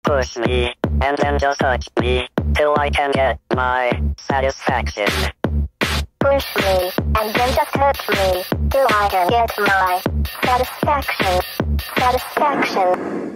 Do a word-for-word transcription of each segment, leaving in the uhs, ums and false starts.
Push me, and then just touch me, till I can get my satisfaction. Push me, and then just touch me, till I can get my satisfaction. Satisfaction.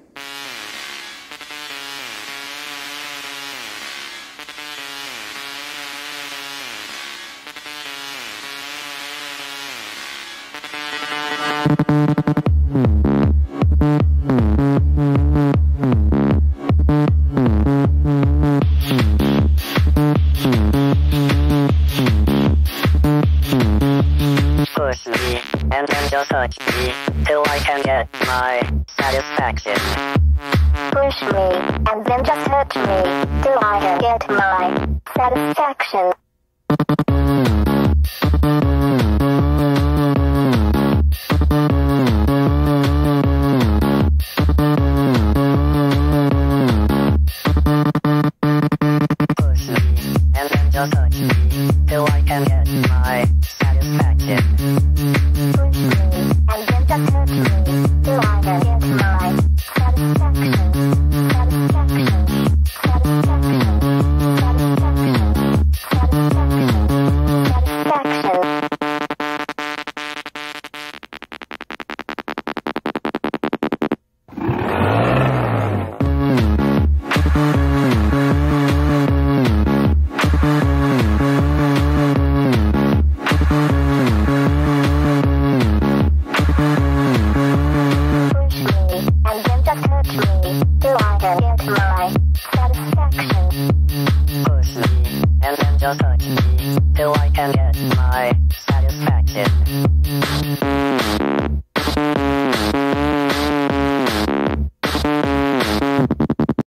Push me, and then just touch me, till I can get my satisfaction. Push me, and then just touch me, till I can get my satisfaction. Push me, and then just touch me, till I can get my satisfaction. Push me, and then just touch me, till I can get my satisfaction. Satisfaction. Satisfaction. Satisfaction. Satisfaction. Push me, and then just touch me, till I can get my